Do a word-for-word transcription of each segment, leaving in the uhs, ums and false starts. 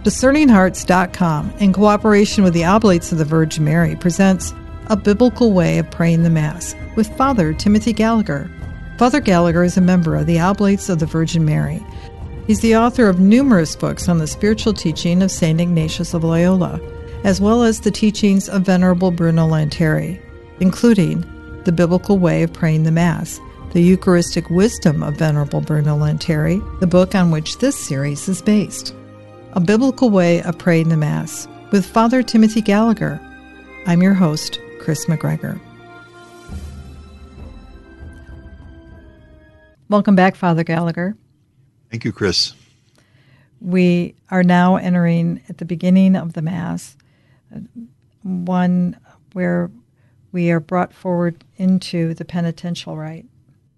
Discerning Hearts dot com, in cooperation with the Oblates of the Virgin Mary, presents A Biblical Way of Praying the Mass with Father Timothy Gallagher. Father Gallagher is a member of the Oblates of the Virgin Mary. He's the author of numerous books on the spiritual teaching of Saint Ignatius of Loyola, as well as the teachings of Venerable Bruno Lanteri, including The Biblical Way of Praying the Mass, The Eucharistic Wisdom of Venerable Bruno Lanteri, the book on which this series is based. A Biblical Way of Praying the Mass with Father Timothy Gallagher. I'm your host, Chris McGregor. Welcome back, Father Gallagher. Thank you, Chris. We are now entering at the beginning of the Mass, one where we are brought forward into the penitential rite.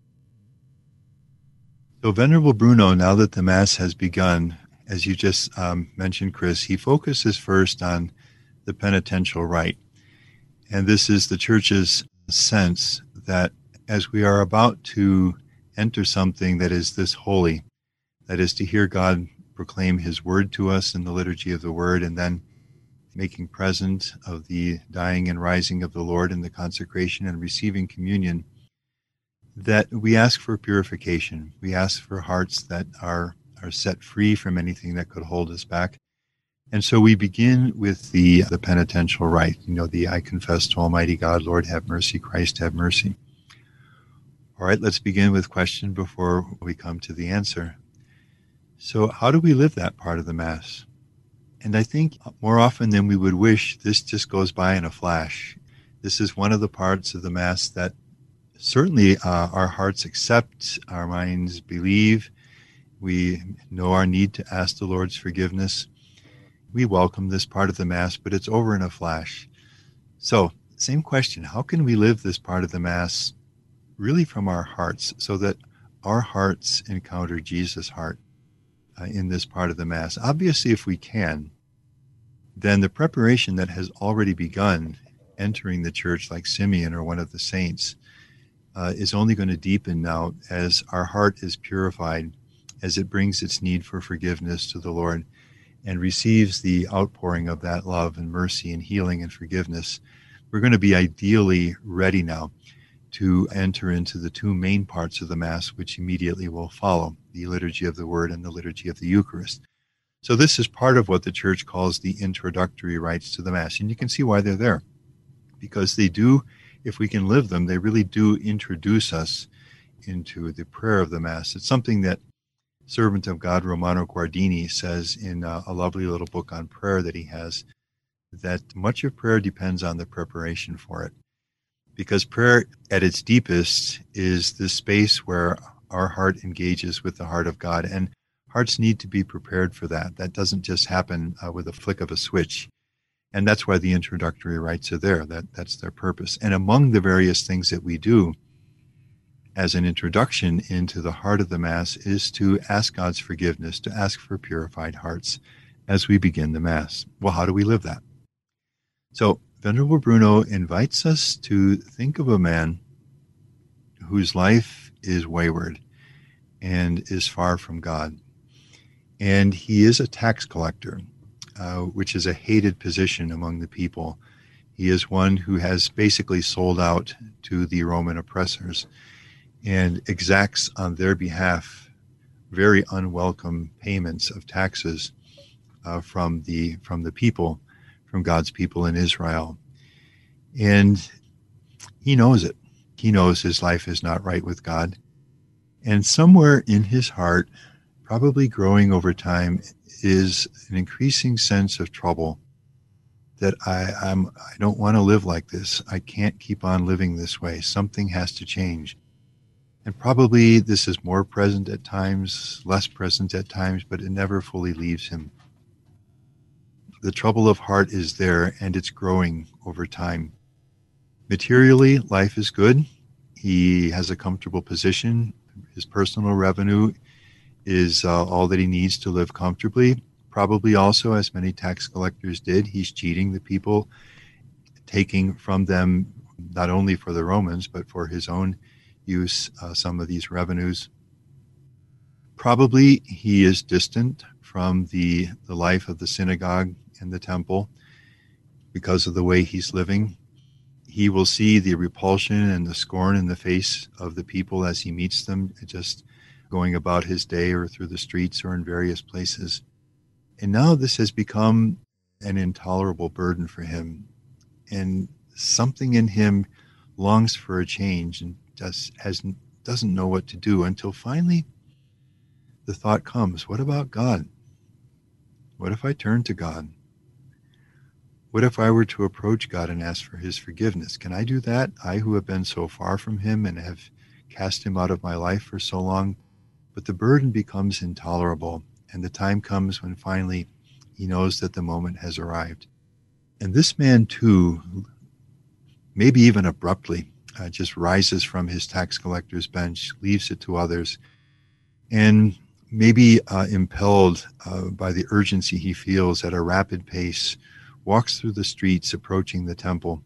So Venerable Bruno, now that the Mass has begun, as you just um, mentioned, Chris, he focuses first on the penitential rite. And this is the Church's sense that as we are about to enter something that is this holy, that is to hear God proclaim his word to us in the liturgy of the word, and then making present of the dying and rising of the Lord in the consecration and receiving communion, that we ask for purification. We ask for hearts that are are set free from anything that could hold us back. And so we begin with the the penitential rite, you know, the I confess to Almighty God, Lord have mercy, Christ have mercy. All right, let's begin with question before we come to the answer. So how do we live that part of the Mass? And I think more often than we would wish, this just goes by in a flash. This is one of the parts of the Mass that certainly uh, our hearts accept, our minds believe. We know our need to ask the Lord's forgiveness. We welcome this part of the Mass, but it's over in a flash. So, same question, how can we live this part of the Mass really from our hearts so that our hearts encounter Jesus' heart uh, in this part of the Mass? Obviously, if we can, then the preparation that has already begun entering the church like Simeon or one of the saints uh, is only going to deepen now as our heart is purified, as it brings its need for forgiveness to the Lord and receives the outpouring of that love and mercy and healing and forgiveness. We're going to be ideally ready now to enter into the two main parts of the Mass, which immediately will follow, the liturgy of the Word and the liturgy of the Eucharist. So this is part of what the Church calls the introductory rites to the Mass. And you can see why they're there, because they do, if we can live them, they really do introduce us into the prayer of the Mass. It's something that servant of God Romano Guardini says in uh, a lovely little book on prayer that he has, that much of prayer depends on the preparation for it. Because prayer at its deepest is the space where our heart engages with the heart of God. And hearts need to be prepared for that. That doesn't just happen uh, with a flick of a switch. And that's why the introductory rites are there. That, that's their purpose. And among the various things that we do as an introduction into the heart of the Mass is to ask God's forgiveness, to ask for purified hearts as we begin the Mass. Well, how do we live that? So Venerable Bruno invites us to think of a man whose life is wayward and is far from God. And he is a tax collector, uh, which is a hated position among the people. He is one who has basically sold out to the Roman oppressors and exacts on their behalf very unwelcome payments of taxes uh, from the from the people, from God's people in Israel. And he knows it. He knows his life is not right with God. And somewhere in his heart, probably growing over time, is an increasing sense of trouble that I I'm, I don't want to live like this. I can't keep on living this way. Something has to change. And probably this is more present at times, less present at times, but it never fully leaves him. The trouble of heart is there, and it's growing over time. Materially, life is good. He has a comfortable position. His personal revenue is uh, all that he needs to live comfortably. Probably also, as many tax collectors did, he's cheating the people, taking from them not only for the Romans, but for his own use uh, some of these revenues. Probably he is distant from the, the life of the synagogue and the temple because of the way he's living. He will see the repulsion and the scorn in the face of the people as he meets them, just going about his day or through the streets or in various places. And now this has become an intolerable burden for him. And something in him longs for a change and just has, doesn't know what to do until finally the thought comes, what about God? What if I turn to God? What if I were to approach God and ask for his forgiveness? Can I do that? I who have been so far from him and have cast him out of my life for so long. But the burden becomes intolerable, and the time comes when finally he knows that the moment has arrived. And this man too, maybe even abruptly, uh, just rises from his tax collector's bench, leaves it to others, and maybe uh, impelled uh, by the urgency he feels at a rapid pace, walks through the streets approaching the temple.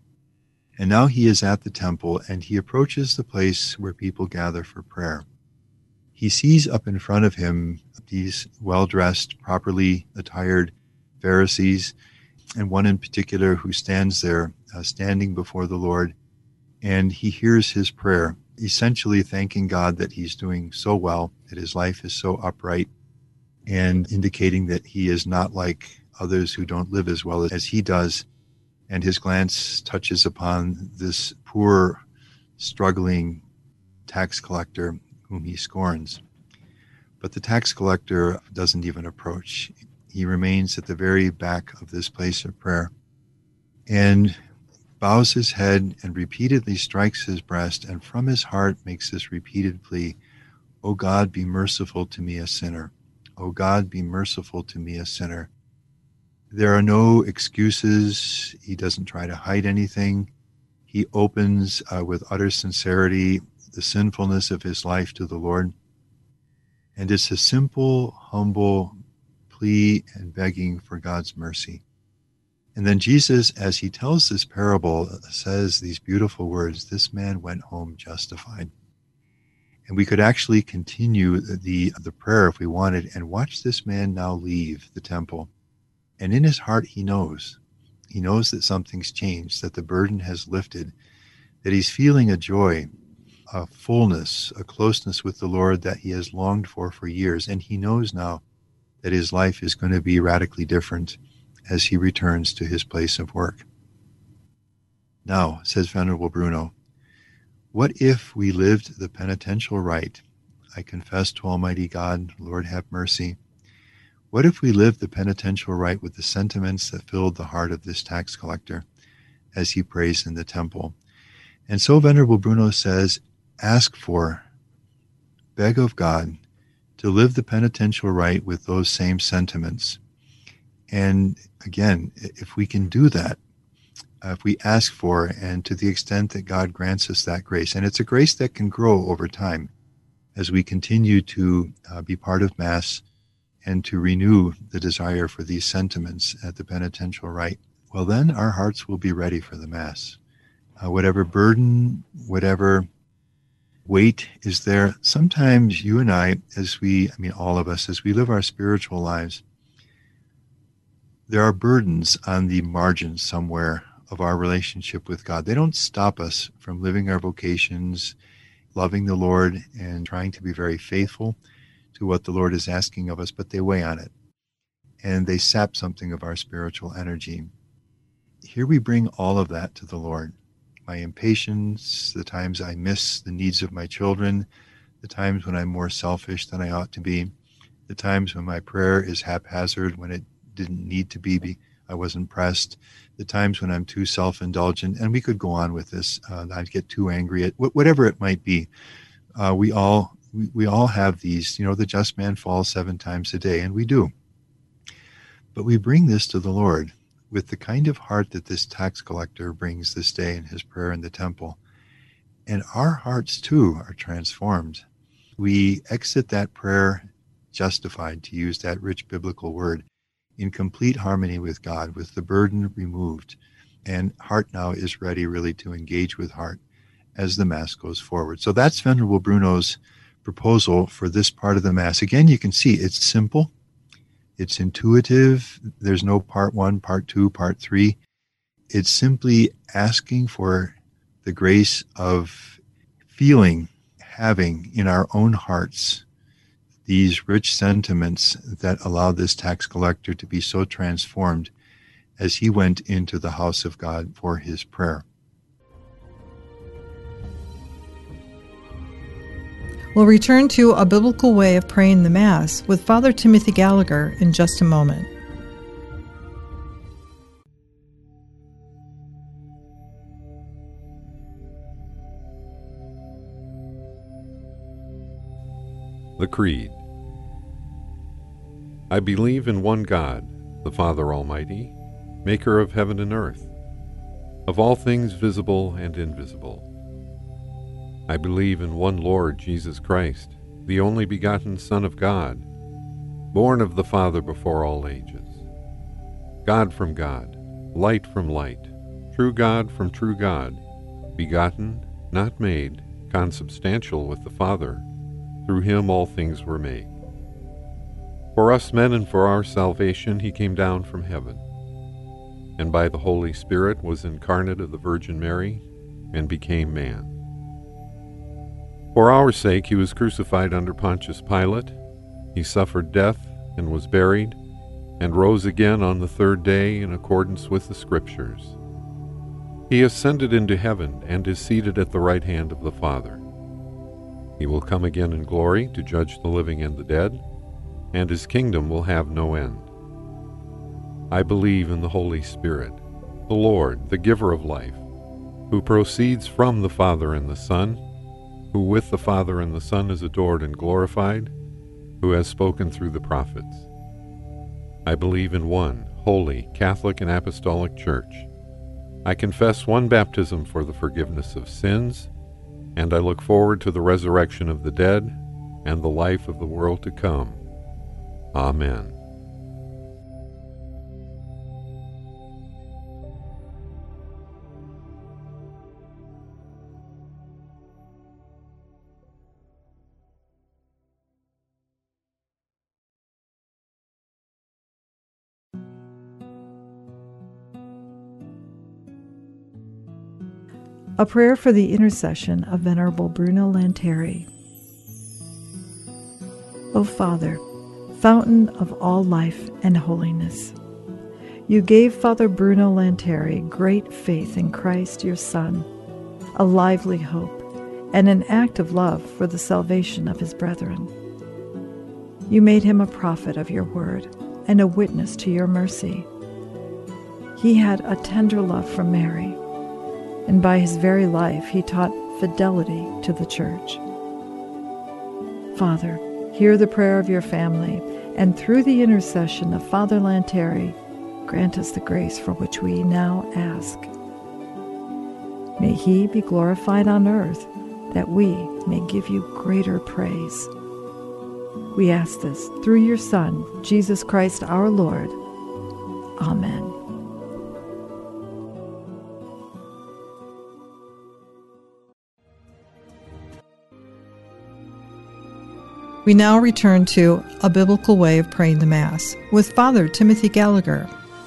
And now he is at the temple, and he approaches the place where people gather for prayer. He sees up in front of him these well-dressed, properly attired Pharisees, and one in particular who stands there, uh, standing before the Lord, and he hears his prayer, essentially thanking God that he's doing so well, that his life is so upright, and indicating that he is not like others who don't live as well as he does. And his glance touches upon this poor, struggling tax collector whom he scorns. But the tax collector doesn't even approach. He remains at the very back of this place of prayer and bows his head and repeatedly strikes his breast, and from his heart makes this repeated plea, "O God, be merciful to me, a sinner. O God, be merciful to me, a sinner." There are no excuses. He doesn't try to hide anything. He opens uh, with utter sincerity the sinfulness of his life to the Lord. And it's a simple, humble plea and begging for God's mercy. And then Jesus, as he tells this parable, says these beautiful words, "This man went home justified." And we could actually continue the, the prayer if we wanted and watch this man now leave the temple. And in his heart, he knows. He knows that something's changed, that the burden has lifted, that he's feeling a joy, a fullness, a closeness with the Lord that he has longed for for years. And he knows now that his life is going to be radically different as he returns to his place of work. Now, says Venerable Bruno, what if we lived the penitential rite? I confess to Almighty God, Lord have mercy. What if we lived the penitential rite with the sentiments that filled the heart of this tax collector as he prays in the temple? And so Venerable Bruno says, ask for, beg of God to live the penitential rite with those same sentiments. And again, if we can do that, uh, if we ask for, and to the extent that God grants us that grace, and it's a grace that can grow over time as we continue to uh, be part of Mass and to renew the desire for these sentiments at the penitential rite, well, then our hearts will be ready for the Mass. Uh, whatever burden, whatever weight is there, sometimes you and I, as we, I mean, all of us, as we live our spiritual lives, there are burdens on the margins somewhere of our relationship with God. They don't stop us from living our vocations, loving the Lord, and trying to be very faithful to what the Lord is asking of us, but they weigh on it, and they sap something of our spiritual energy. Here we bring all of that to the Lord. My impatience, the times I miss the needs of my children, the times when I'm more selfish than I ought to be, the times when my prayer is haphazard when it didn't need to be, I wasn't pressed, the times when I'm too self-indulgent, and we could go on with this. Uh, I'd get too angry at whatever it might be. Uh, we all we, we all have these. You know, the just man falls seven times a day, and we do. But we bring this to the Lord with the kind of heart that this tax collector brings this day in his prayer in the temple. And our hearts, too, are transformed. We exit that prayer justified, to use that rich biblical word, in complete harmony with God, with the burden removed. And heart now is ready really to engage with heart as the Mass goes forward. So that's Venerable Bruno's proposal for this part of the Mass. Again, you can see it's simple. It's intuitive. There's no part one, part two, part three. It's simply asking for the grace of feeling, having in our own hearts these rich sentiments that allowed this tax collector to be so transformed as he went into the house of God for his prayer. We'll return to A Biblical Way of Praying the Mass with Father Timothy Gallagher in just a moment. The Creed. I believe in one God, the Father Almighty, maker of heaven and earth, of all things visible and invisible. I believe in one Lord Jesus Christ, the only begotten Son of God, born of the Father before all ages, God from God, light from light, true God from true God, begotten, not made, consubstantial with the Father. Through him all things were made. For us men and for our salvation he came down from heaven, and by the Holy Spirit was incarnate of the Virgin Mary, and became man. For our sake he was crucified under Pontius Pilate. He suffered death and was buried, and rose again on the third day in accordance with the Scriptures. He ascended into heaven and is seated at the right hand of the Father. He will come again in glory to judge the living and the dead, and his kingdom will have no end. I believe in the Holy Spirit, the Lord, the giver of life, who proceeds from the Father and the Son, who with the Father and the Son is adored and glorified, who has spoken through the prophets. I believe in one holy, Catholic, and Apostolic Church. I confess one baptism for the forgiveness of sins, and I look forward to the resurrection of the dead and the life of the world to come. Amen. A prayer for the intercession of Venerable Bruno Lanteri. O Father, fountain of all life and holiness, you gave Father Bruno Lanteri great faith in Christ your Son, a lively hope, and an act of love for the salvation of his brethren. You made him a prophet of your word and a witness to your mercy. He had a tender love for Mary, and by his very life he taught fidelity to the Church. Father, hear the prayer of your family, and through the intercession of Father Lanteri, grant us the grace for which we now ask. May he be glorified on earth, that we may give you greater praise. We ask this through your Son, Jesus Christ our Lord. Amen. We now return to A Biblical Way of Praying the Mass with Father Timothy Gallagher.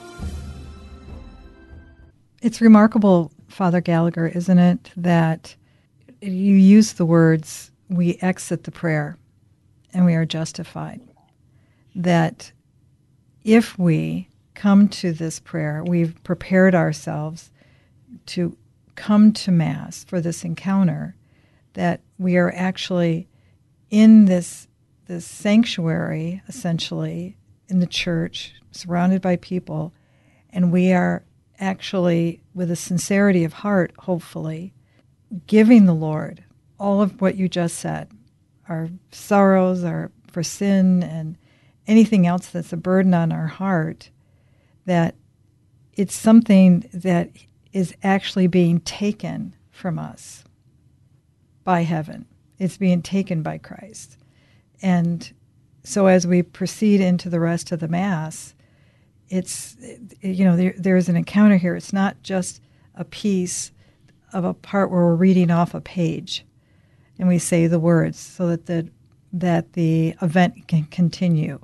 It's remarkable, Father Gallagher, isn't it, that you use the words, we exit the prayer and we are justified. That if we come to this prayer, we've prepared ourselves to come to Mass for this encounter, that we are actually in this this sanctuary, essentially, in the church, surrounded by people, and we are actually, with a sincerity of heart, hopefully, giving the Lord all of what you just said, our sorrows, our for sin, and anything else that's a burden on our heart, that it's something that is actually being taken from us by heaven. It's being taken by Christ. And so as we proceed into the rest of the Mass, it's, you know, there, there's an encounter here. It's not just a piece of a part where we're reading off a page and we say the words so that the, that the event can continue.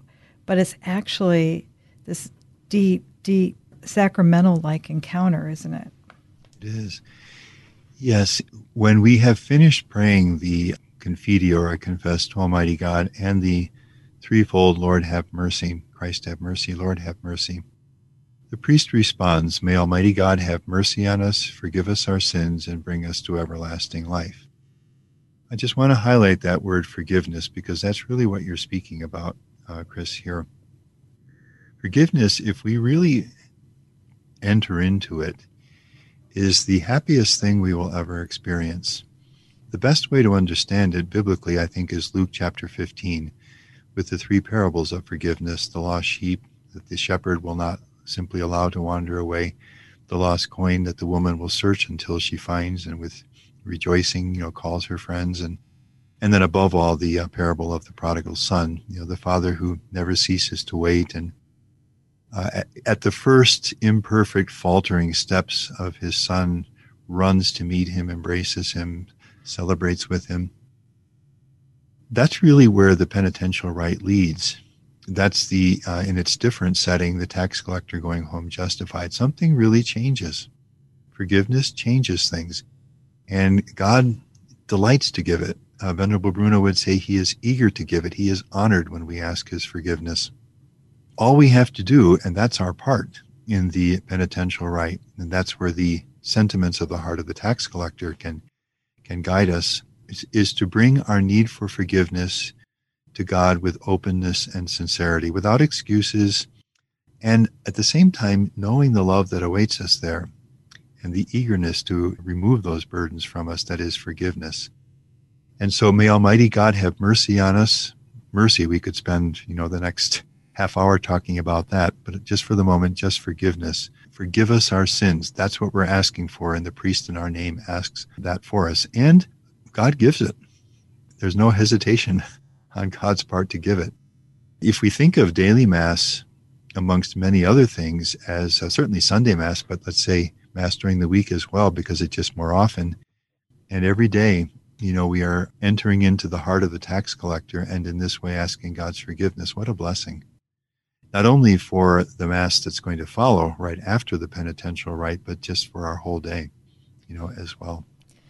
but it's actually this deep, deep sacramental-like encounter, isn't it? It is. Yes. When we have finished praying the Confiteor, I confess to Almighty God, and the threefold Lord have mercy, Christ have mercy, Lord have mercy, the priest responds, may Almighty God have mercy on us, forgive us our sins, and bring us to everlasting life. I just want to highlight that word forgiveness because that's really what you're speaking about, uh, Chris, here. Forgiveness, if we really enter into it, is the happiest thing we will ever experience. The best way to understand it biblically, I think, is Luke chapter fifteen, with the three parables of forgiveness, the lost sheep that the shepherd will not simply allow to wander away, the lost coin that the woman will search until she finds and with rejoicing, you know, calls her friends, and and then above all, the uh, parable of the prodigal son, you know, the father who never ceases to wait, and uh, at, at the first imperfect, faltering steps of his son, runs to meet him, embraces him, celebrates with him. That's really where the penitential rite leads. That's the, uh, in its different setting, the tax collector going home justified. Something really changes. Forgiveness changes things. And God delights to give it. Uh, Venerable Bruno would say he is eager to give it. He is honored when we ask his forgiveness. All we have to do, and that's our part in the penitential rite, and that's where the sentiments of the heart of the tax collector can can guide us, is, is to bring our need for forgiveness to God with openness and sincerity, without excuses, and at the same time knowing the love that awaits us there and the eagerness to remove those burdens from us, that is forgiveness. And so may Almighty God have mercy on us. Mercy, we could spend, you know, the next half hour talking about that, but just for the moment, just forgiveness. Forgive us our sins. That's what we're asking for, and the priest in our name asks that for us. And God gives it. There's no hesitation on God's part to give it. If we think of daily Mass, amongst many other things, as uh, certainly Sunday Mass, but let's say Mass during the week as well, because it's just more often, and every day, you know, we are entering into the heart of the tax collector, and in this way asking God's forgiveness. What a blessing. Not only for the Mass that's going to follow right after the penitential rite, but just for our whole day, you know, as well.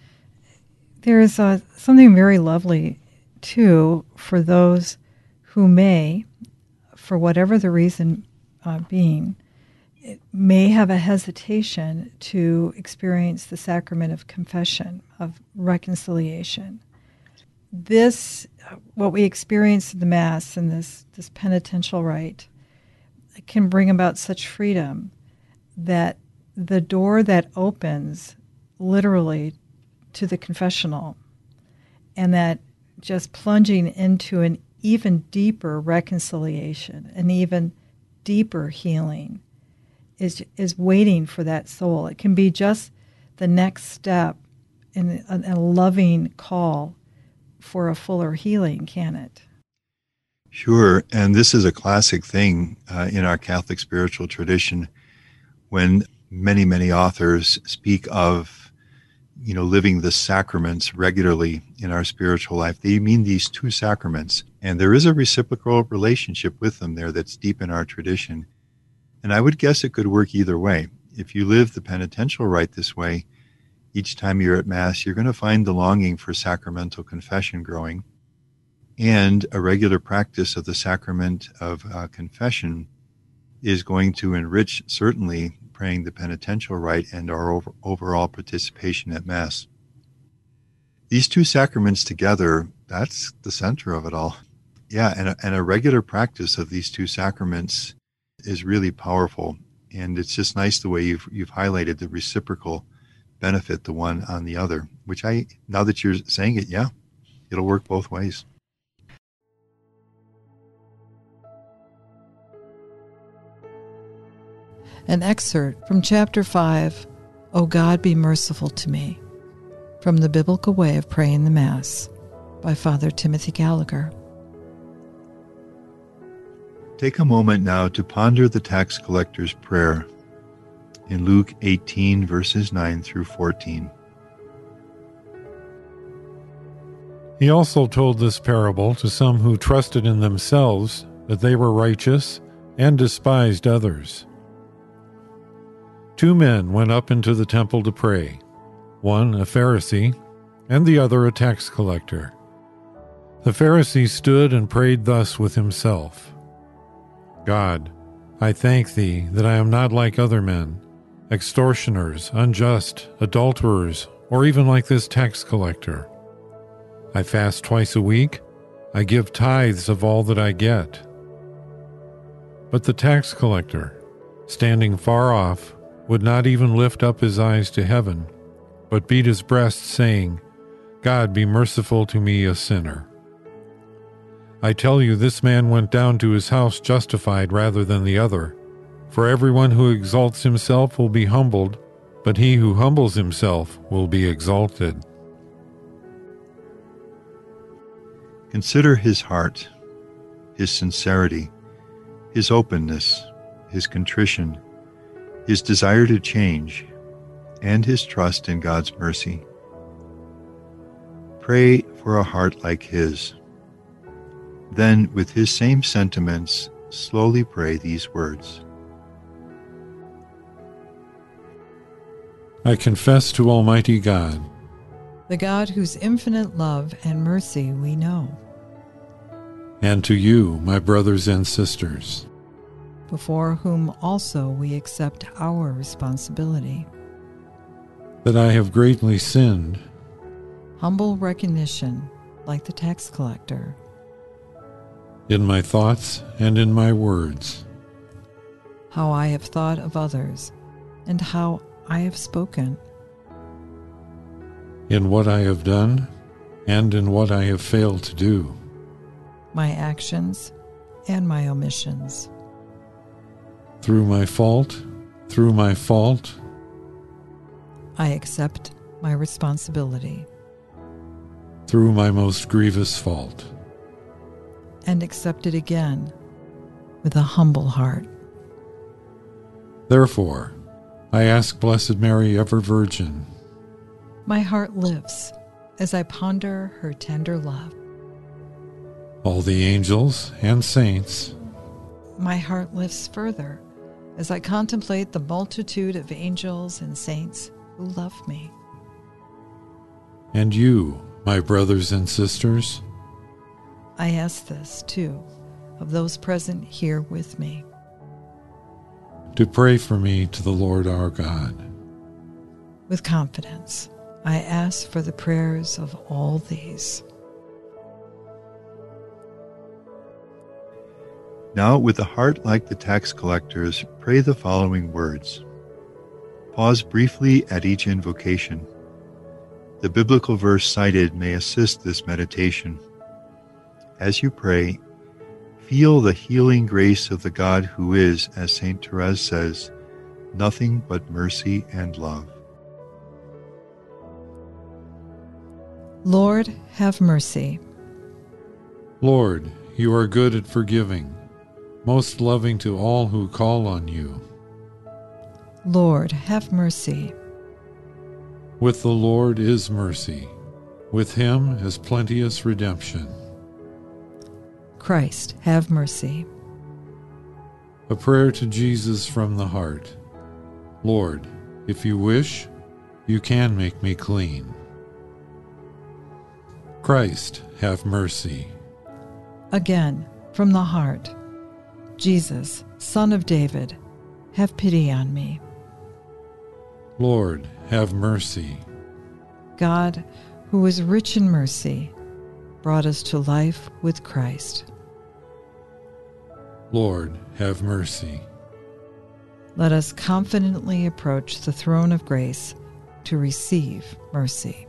There is uh, something very lovely, too, for those who may, for whatever the reason uh, being, may have a hesitation to experience the sacrament of confession, of reconciliation. This, what we experience in the Mass and this, this penitential rite, can bring about such freedom that the door that opens literally to the confessional, and that just plunging into an even deeper reconciliation, an even deeper healing is is waiting for that soul. It can be just the next step in a, a loving call for a fuller healing, can it? Sure, and this is a classic thing uh, in our Catholic spiritual tradition when many, many authors speak of, you know, living the sacraments regularly in our spiritual life. They mean these two sacraments, and there is a reciprocal relationship with them there that's deep in our tradition. And I would guess it could work either way. If you live the penitential rite this way, each time you're at Mass, you're going to find the longing for sacramental confession growing. And a regular practice of the sacrament of uh, confession is going to enrich, certainly, praying the penitential rite and our over, overall participation at Mass. These two sacraments together, that's the center of it all. Yeah, and a, and a regular practice of these two sacraments is really powerful. And it's just nice the way you've, you've highlighted the reciprocal benefit, the one on the other, which I, now that you're saying it, yeah, it'll work both ways. An excerpt from Chapter five, O God, Be Merciful to Me, from the Biblical Way of Praying the Mass, by Father Timothy Gallagher. Take a moment now to ponder the tax collector's prayer in Luke eighteen, verses nine through fourteen. He also told this parable to some who trusted in themselves that they were righteous and despised others. Two men went up into the temple to pray, one a Pharisee and the other a tax collector. The Pharisee stood and prayed thus with himself, God, I thank thee that I am not like other men, extortioners, unjust, adulterers, or even like this tax collector. I fast twice a week. I give tithes of all that I get. But the tax collector, standing far off, would not even lift up his eyes to heaven, but beat his breast, saying, God, be merciful to me, a sinner. I tell you, this man went down to his house justified rather than the other. For everyone who exalts himself will be humbled, but he who humbles himself will be exalted. Consider his heart, his sincerity, his openness, his contrition, his desire to change, and his trust in God's mercy. Pray for a heart like his. Then, with his same sentiments, slowly pray these words. I confess to Almighty God, the God whose infinite love and mercy we know, and to you, my brothers and sisters, before whom also we accept our responsibility. that I have greatly sinned, Humble recognition, like the tax collector, in my thoughts and in my words, how I have thought of others, and how I have spoken, in what I have done and in what I have failed to do, my actions and my omissions. through my fault, through my fault, I accept my responsibility through my most grievous fault. and accept it again with a humble heart. Therefore, I ask Blessed Mary, ever Virgin, My heart lifts as I ponder her tender love. all the angels and saints, My heart lifts further as I contemplate the multitude of angels and saints who love me. and you, my brothers and sisters, I ask this, too, of those present here with me. to pray for me to the Lord our God. With confidence, I ask for the prayers of all these. Now, with a heart like the tax collectors, pray the following words. Pause briefly at each invocation. The biblical verse cited may assist this meditation. As you pray, feel the healing grace of the God who is, as Saint Therese says, nothing but mercy and love. Lord, have mercy. Lord, you are good at forgiving, most loving to all who call on you. Lord, have mercy. With the Lord is mercy. With him is plenteous redemption. Christ, have mercy. A prayer to Jesus from the heart. Lord, if you wish, you can make me clean. Christ, have mercy. Again, from the heart. Jesus, Son of David, have pity on me. Lord, have mercy. God, who is rich in mercy, brought us to life with Christ. Lord, have mercy. Let us confidently approach the throne of grace to receive mercy.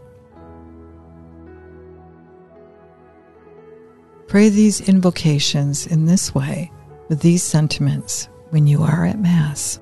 Pray these invocations in this way with these sentiments when you are at Mass.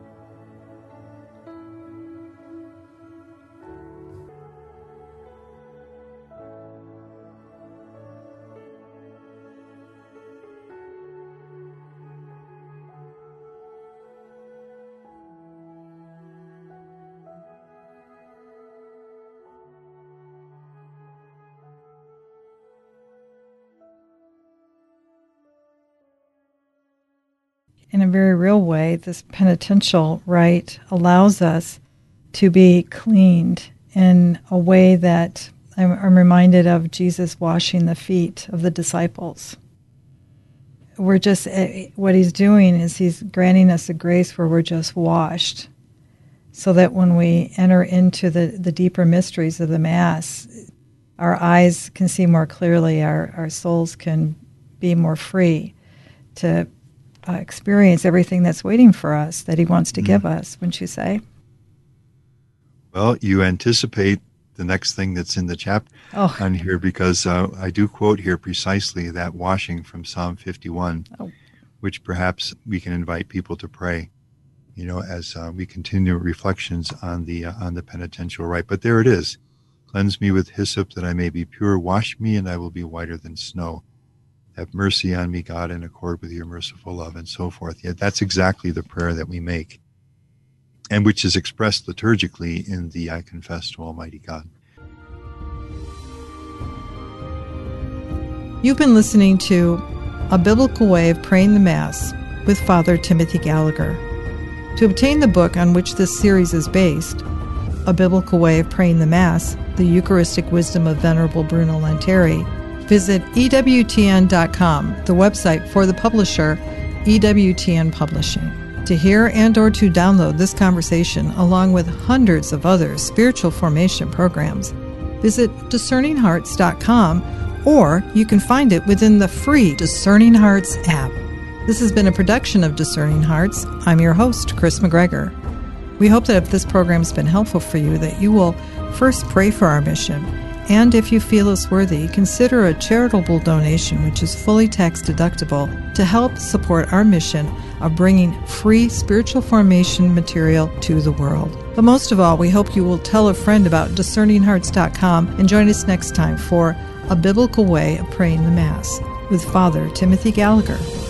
in a very real way, this penitential rite allows us to be cleaned in a way that I'm, I'm reminded of Jesus washing the feet of the disciples. We're just, what he's doing is he's granting us a grace where we're just washed, so that when we enter into the, the deeper mysteries of the Mass, our eyes can see more clearly, our, our souls can be more free to uh, experience everything that's waiting for us, that he wants to mm. give us, wouldn't you say? Well, you anticipate the next thing that's in the chapter oh. on here, because uh, I do quote here precisely that washing from Psalm fifty-one, oh. which perhaps we can invite people to pray, you know, as uh, we continue reflections on the uh, on the penitential rite. But there it is. Cleanse me with hyssop that I may be pure. Wash me and I will be whiter than snow. Have mercy on me, God, in accord with your merciful love, and so forth. Yeah, that's exactly the prayer that we make, and which is expressed liturgically in the I confess to Almighty God. You've been listening to A Biblical Way of Praying the Mass with Father Timothy Gallagher. To obtain the book on which this series is based, A Biblical Way of Praying the Mass, The Eucharistic Wisdom of Venerable Bruno Lanteri, visit E W T N dot com, the website for the publisher, E W T N Publishing. To hear and or to download this conversation, along with hundreds of other spiritual formation programs, visit discerning hearts dot com, or you can find it within the free Discerning Hearts app. This has been a production of Discerning Hearts. I'm your host, Chris McGregor. We hope that if this program's been helpful for you, that you will first pray for our mission, and if you feel us worthy, consider a charitable donation, which is fully tax deductible, to help support our mission of bringing free spiritual formation material to the world. But most of all, we hope you will tell a friend about discerning hearts dot com and join us next time for A Biblical Way of Praying the Mass with Father Timothy Gallagher.